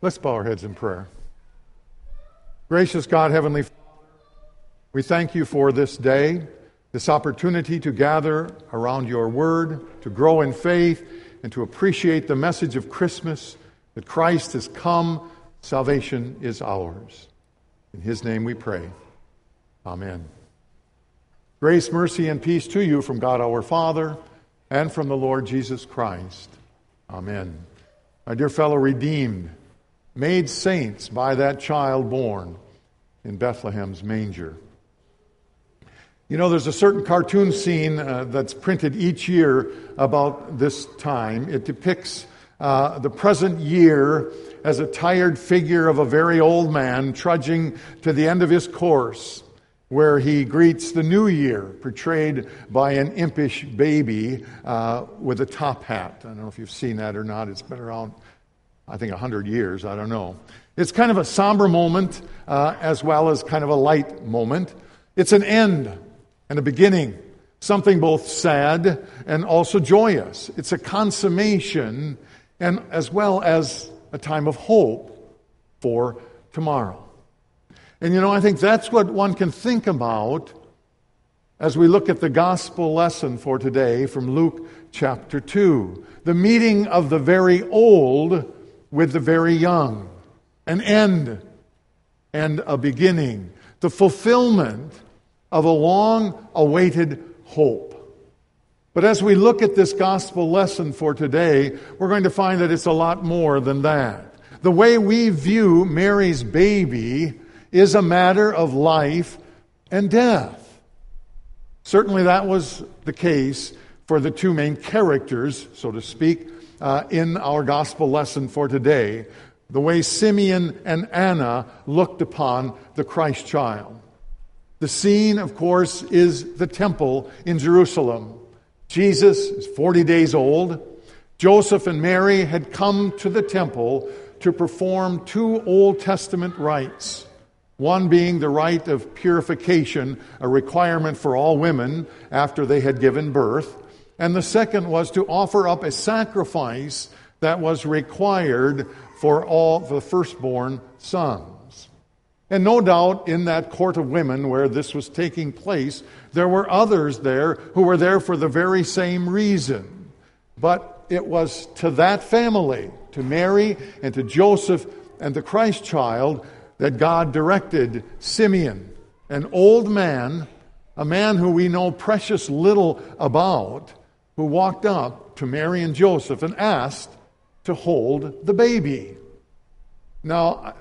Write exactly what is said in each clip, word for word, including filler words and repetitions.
Let's bow our heads in prayer. Gracious God, Heavenly Father, we thank you for this day, this opportunity to gather around your word, to grow in faith, and to appreciate the message of Christmas, that Christ has come, salvation is ours. In his name we pray. Amen. Grace, mercy, and peace to you from God our Father and from the Lord Jesus Christ. Amen. My dear fellow redeemed, made saints by that child born in Bethlehem's manger. You know, there's a certain cartoon scene uh, that's printed each year about this time. It depicts uh, the present year as a tired figure of a very old man trudging to the end of his course, where he greets the new year, portrayed by an impish baby uh, with a top hat. I don't know if you've seen that or not. It's been around, I think, a hundred years. I don't know. It's kind of a somber moment uh, as well as kind of a light moment. It's an end and a beginning, something both sad and also joyous. It's a consummation and as well as a time of hope for tomorrow. And you know, I think that's what one can think about as we look at the gospel lesson for today from Luke chapter two. The meeting of the very old with the very young. An end and a beginning. The fulfillment of a long-awaited hope. But as we look at this gospel lesson for today, we're going to find that it's a lot more than that. The way we view Mary's baby is a matter of life and death. Certainly that was the case for the two main characters, so to speak, uh, in our gospel lesson for today. The way Simeon and Anna looked upon the Christ child. The scene, of course, is the temple in Jerusalem. Jesus is forty days old. Joseph and Mary had come to the temple to perform two Old Testament rites. One being the rite of purification, a requirement for all women after they had given birth. And the second was to offer up a sacrifice that was required for all the firstborn sons. And no doubt in that court of women where this was taking place, there were others there who were there for the very same reason. But it was to that family, to Mary and to Joseph and the Christ child, that God directed Simeon, an old man, a man who we know precious little about, who walked up to Mary and Joseph and asked to hold the baby. Now,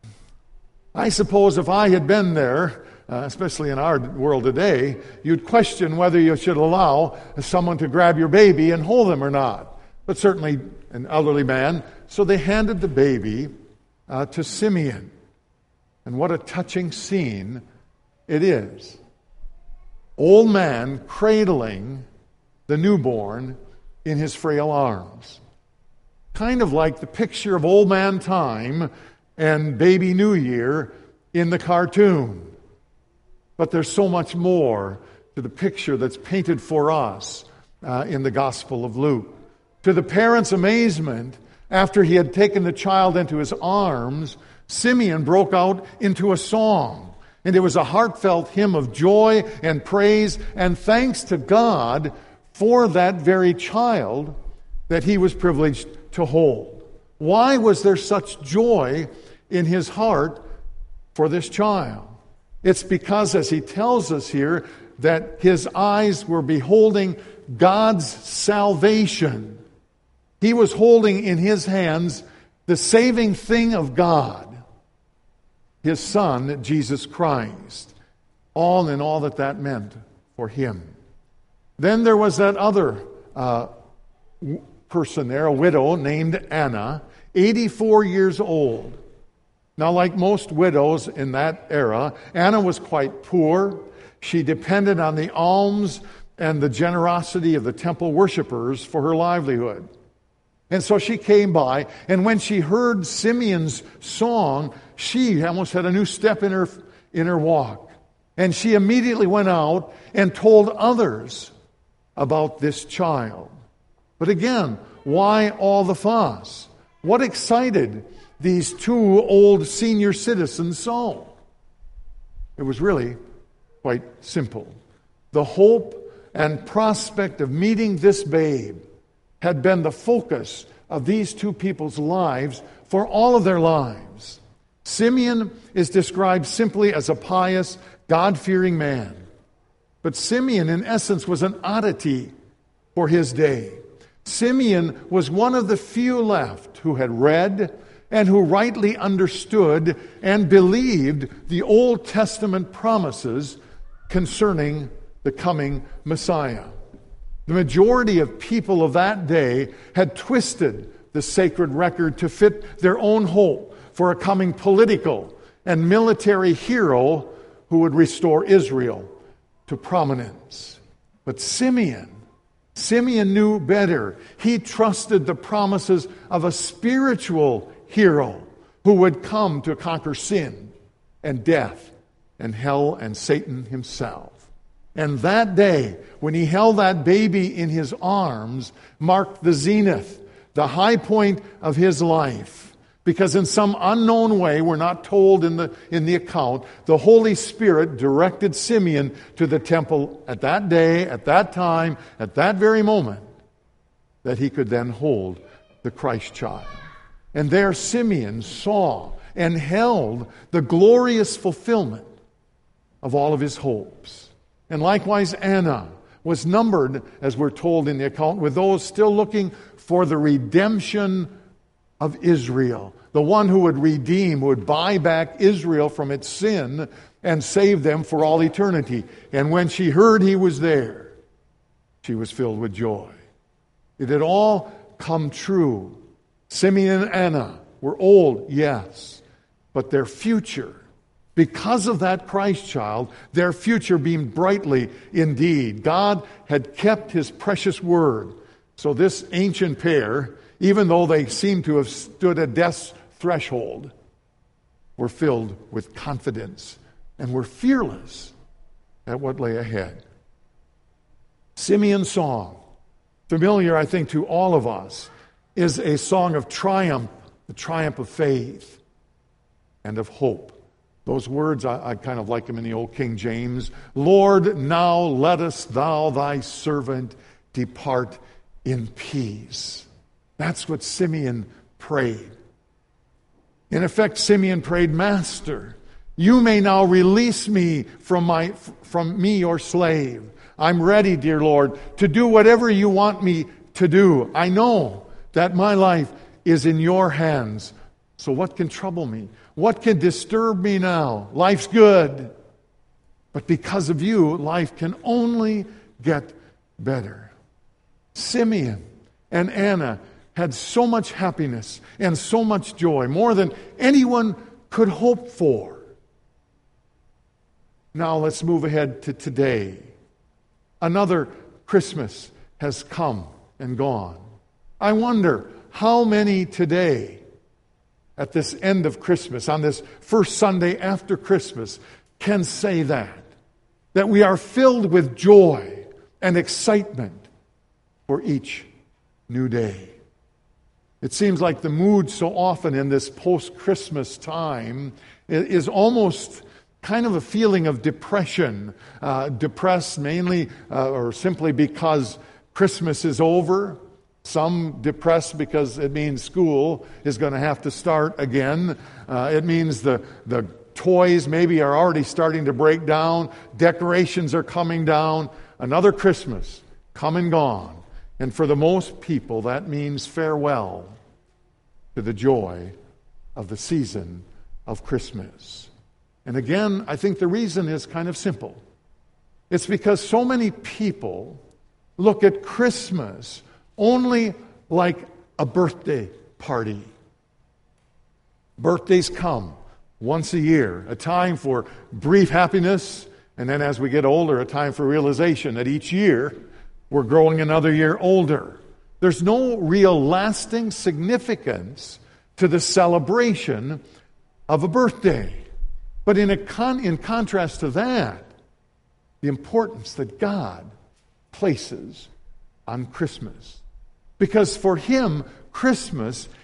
I suppose if I had been there, uh, especially in our world today, you'd question whether you should allow someone to grab your baby and hold them or not. But certainly an elderly man. So they handed the baby uh, to Simeon. And what a touching scene it is. Old man cradling the newborn in his frail arms. Kind of like the picture of Old Man Time and Baby New Year in the cartoon. But there's so much more to the picture that's painted for us uh, in the Gospel of Luke. To the parents' amazement, after he had taken the child into his arms, Simeon broke out into a song. And it was a heartfelt hymn of joy and praise and thanks to God for that very child that he was privileged to hold. Why was there such joy in his heart for this child? It's because, as he tells us here, that his eyes were beholding God's salvation. He was holding in his hands the saving thing of God, his Son, Jesus Christ. All in all that that meant for him. Then there was that other uh, person there, a widow named Anna, eighty-four years old. Now, like most widows in that era, Anna was quite poor. She depended on the alms and the generosity of the temple worshipers for her livelihood. And so she came by, and when she heard Simeon's song, she almost had a new step in her in her walk. And she immediately went out and told others about this child. But again, why all the fuss? What excited these two old senior citizens so? It was really quite simple. The hope and prospect of meeting this babe had been the focus of these two people's lives for all of their lives. Simeon is described simply as a pious, God-fearing man. But Simeon, in essence, was an oddity for his day. Simeon was one of the few left who had read and who rightly understood and believed the Old Testament promises concerning the coming Messiah. The majority of people of that day had twisted the sacred record to fit their own hope for a coming political and military hero who would restore Israel to prominence. But Simeon, Simeon knew better. He trusted the promises of a spiritual hero who would come to conquer sin and death and hell and Satan himself. And that day, when he held that baby in his arms, marked the zenith, the high point of his life. Because in some unknown way, we're not told in the, in the account, the Holy Spirit directed Simeon to the temple at that day, at that time, at that very moment, that he could then hold the Christ child. And there Simeon saw and held the glorious fulfillment of all of his hopes. And likewise, Anna was numbered, as we're told in the account, with those still looking for the redemption of Israel. The one who would redeem, who would buy back Israel from its sin and save them for all eternity. And when she heard he was there, she was filled with joy. It had all come true. Simeon and Anna were old, yes, but their future, because of that Christ child, their future beamed brightly indeed. God had kept his precious word. So this ancient pair, even though they seemed to have stood at death's threshold, were filled with confidence and were fearless at what lay ahead. Simeon's song, familiar, I think, to all of us, is a song of triumph, the triumph of faith and of hope. Those words, I, I kind of like them in the old King James. Lord, now lettest thou thy servant depart in peace. That's what Simeon prayed. In effect, Simeon prayed, Master, you may now release me from my from me, your slave. I'm ready, dear Lord, to do whatever you want me to do. I know that my life is in your hands. So what can trouble me? What can disturb me now? Life's good. But because of you, life can only get better. Simeon and Anna had so much happiness and so much joy, more than anyone could hope for. Now let's move ahead to today. Another Christmas has come and gone. I wonder how many today, at this end of Christmas, on this first Sunday after Christmas, can say that. That we are filled with joy and excitement for each new day. It seems like the mood so often in this post-Christmas time is almost kind of a feeling of depression. Uh, depressed mainly uh, or simply because Christmas is over. Some depressed because it means school is going to have to start again. Uh, it means the, the toys maybe are already starting to break down. Decorations are coming down. Another Christmas come and gone. And for the most people, that means farewell to the joy of the season of Christmas. And again, I think the reason is kind of simple. It's because so many people look at Christmas only like a birthday party. Birthdays come once a year, a time for brief happiness, and then as we get older, a time for realization that each year we're growing another year older. There's no real lasting significance to the celebration of a birthday. But in, a con- in contrast to that, the importance that God places on Christmas. Because for him, Christmas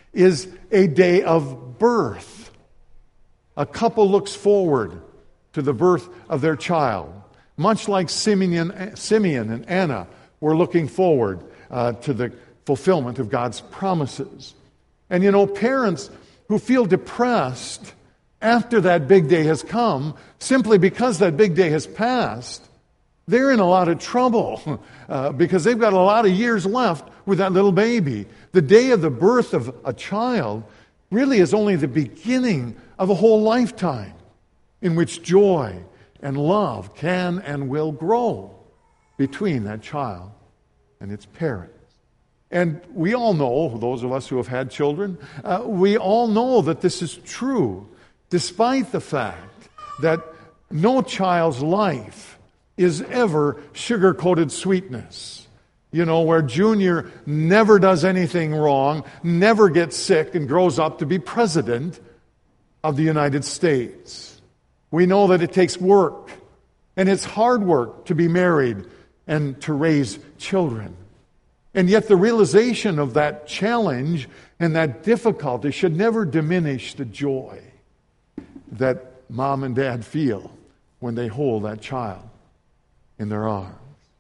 is a day of birth. A couple looks forward to the birth of their child, much like Simeon, Simeon and Anna were looking forward uh, to the fulfillment of God's promises. And you know, parents who feel depressed after that big day has come, simply because that big day has passed, they're in a lot of trouble uh, because they've got a lot of years left with that little baby. The day of the birth of a child really is only the beginning of a whole lifetime in which joy and love can and will grow between that child and its parents. And we all know, those of us who have had children, uh, we all know that this is true, despite the fact that no child's life is ever sugar-coated sweetness. You know, where Junior never does anything wrong, never gets sick, and grows up to be president of the United States. We know that it takes work, and it's hard work to be married and to raise children. And yet the realization of that challenge and that difficulty should never diminish the joy that mom and dad feel when they hold that child in their arms.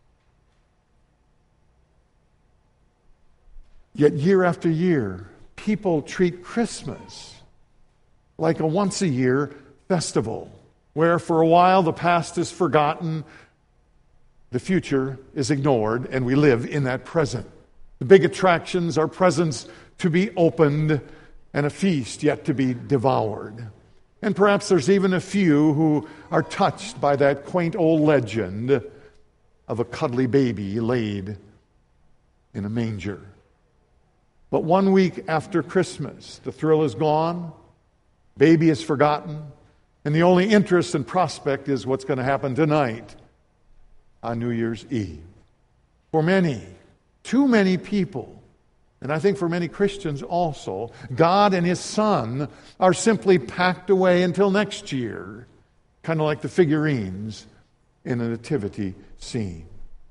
Yet year after year, people treat Christmas like a once-a-year festival, where for a while the past is forgotten, the future is ignored, and we live in that present. The big attractions are presents to be opened and a feast yet to be devoured. And perhaps there's even a few who are touched by that quaint old legend of a cuddly baby laid in a manger. But one week after Christmas, the thrill is gone, baby is forgotten, and the only interest and prospect is what's going to happen tonight on New Year's Eve. For many, too many people, and I think for many Christians also, God and His Son are simply packed away until next year, kind of like the figurines in a nativity scene.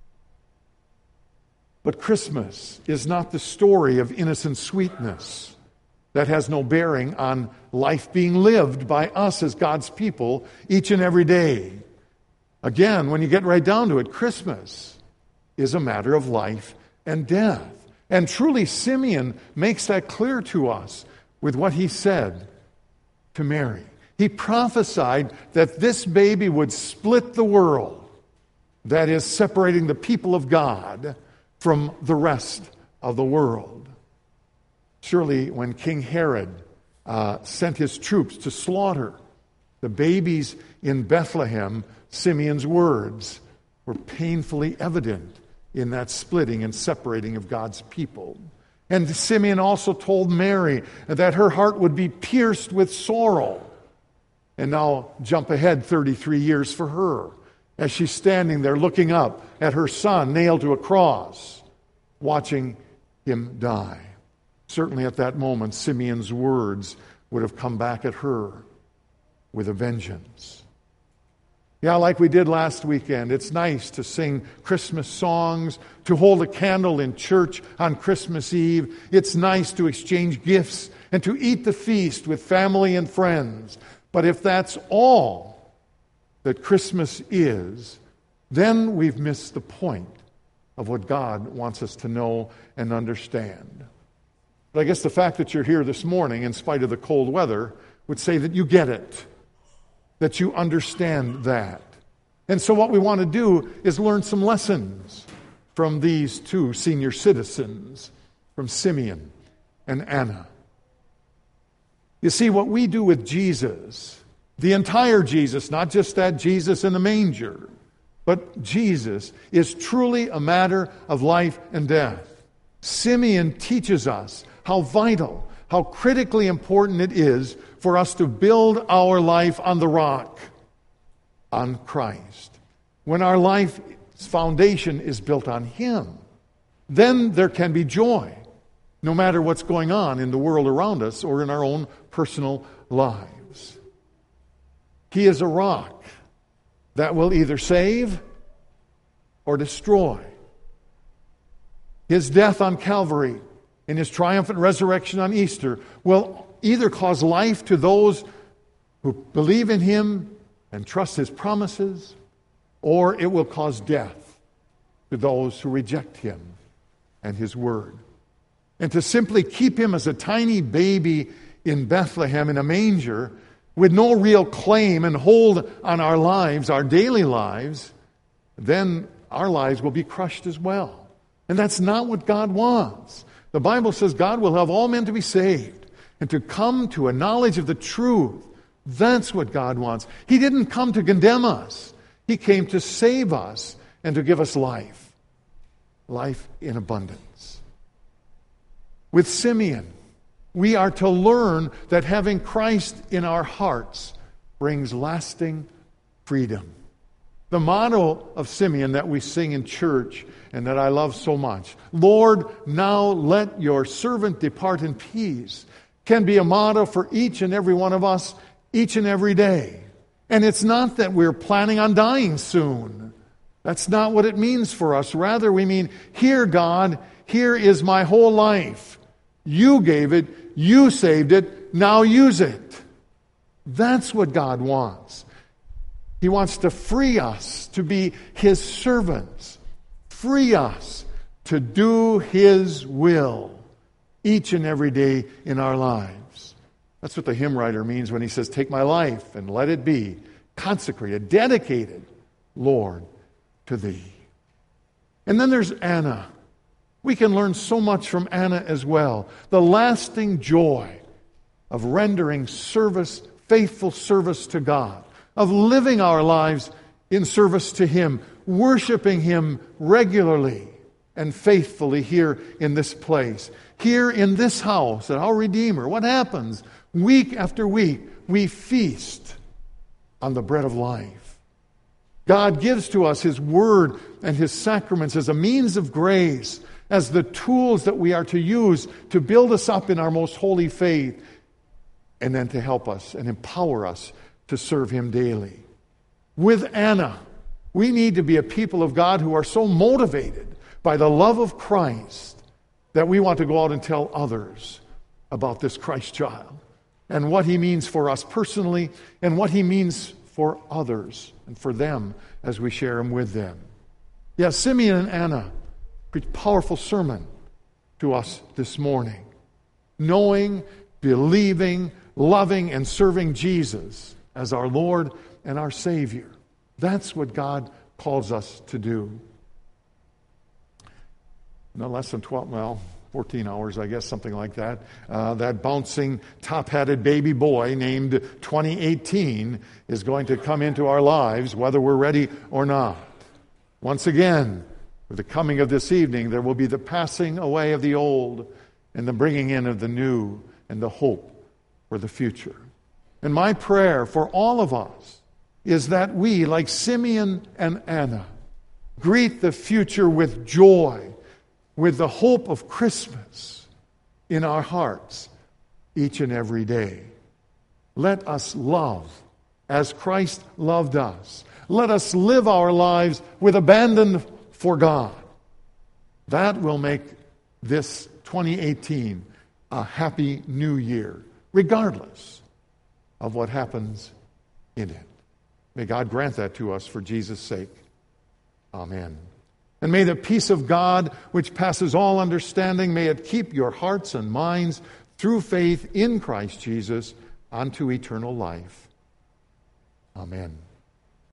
But Christmas is not the story of innocent sweetness that has no bearing on life being lived by us as God's people each and every day. Again, when you get right down to it, Christmas is a matter of life and death. And truly, Simeon makes that clear to us with what he said to Mary. He prophesied that this baby would split the world, that is, separating the people of God from the rest of the world. Surely, when King Herod uh, sent his troops to slaughter the babies in Bethlehem, Simeon's words were painfully evident in that splitting and separating of God's people. And Simeon also told Mary that her heart would be pierced with sorrow. And now jump ahead thirty-three years for her, as she's standing there looking up at her son nailed to a cross, watching him die. Certainly at that moment, Simeon's words would have come back at her with a vengeance. Yeah, like we did last weekend, it's nice to sing Christmas songs, to hold a candle in church on Christmas Eve. It's nice to exchange gifts and to eat the feast with family and friends. But if that's all that Christmas is, then we've missed the point of what God wants us to know and understand. But I guess the fact that you're here this morning, in spite of the cold weather, would say that you get it, that you understand that. And so what we want to do is learn some lessons from these two senior citizens, from Simeon and Anna. You see, what we do with Jesus, the entire Jesus, not just that Jesus in the manger, but Jesus is truly a matter of life and death. Simeon teaches us how vital, how critically important it is for us to build our life on the rock, on Christ. When our life's foundation is built on Him, then there can be joy, no matter what's going on in the world around us or in our own personal lives. He is a rock that will either save or destroy. His death on Calvary in his triumphant resurrection on Easter will either cause life to those who believe in him and trust his promises, or it will cause death to those who reject him and his word. And to simply keep him as a tiny baby in Bethlehem in a manger with no real claim and hold on our lives, our daily lives, then our lives will be crushed as well. And that's not what God wants. The Bible says God will have all men to be saved and to come to a knowledge of the truth. That's what God wants. He didn't come to condemn us. He came to save us and to give us life. Life in abundance. With Simeon, we are to learn that having Christ in our hearts brings lasting freedom. The motto of Simeon that we sing in church and that I love so much, Lord, now let your servant depart in peace, can be a motto for each and every one of us each and every day. And it's not that we're planning on dying soon. That's not what it means for us. Rather, we mean, here, God, here is my whole life. You gave it, you saved it, now use it. That's what God wants. He wants to free us to be his servants. Free us to do his will each and every day in our lives. That's what the hymn writer means when he says, take my life and let it be consecrated, dedicated, Lord, to thee. And then there's Anna. We can learn so much from Anna as well. The lasting joy of rendering service, faithful service to God, of living our lives in service to him, worshiping him regularly and faithfully here in this place. Here in this house, at our Redeemer, what happens? Week after week, we feast on the bread of life. God gives to us his word and his sacraments as a means of grace, as the tools that we are to use to build us up in our most holy faith, and then to help us and empower us to serve him daily. With Anna, we need to be a people of God who are so motivated by the love of Christ that we want to go out and tell others about this Christ child and what he means for us personally and what he means for others and for them as we share him with them. Yes, Simeon and Anna preached a powerful sermon to us this morning. Knowing, believing, loving, and serving Jesus as our Lord and our Savior. That's what God calls us to do. No less than twelve, well, fourteen hours, I guess, something like that. Uh, that bouncing, top-hatted baby boy named twenty eighteen is going to come into our lives, whether we're ready or not. Once again, with the coming of this evening, there will be the passing away of the old and the bringing in of the new and the hope for the future. And my prayer for all of us is that we, like Simeon and Anna, greet the future with joy, with the hope of Christmas in our hearts each and every day. Let us love as Christ loved us. Let us live our lives with abandon for God. That will make this twenty eighteen a happy new year, regardless of what happens in it. May God grant that to us for Jesus' sake. Amen. And may the peace of God, which passes all understanding, may it keep your hearts and minds through faith in Christ Jesus unto eternal life. Amen.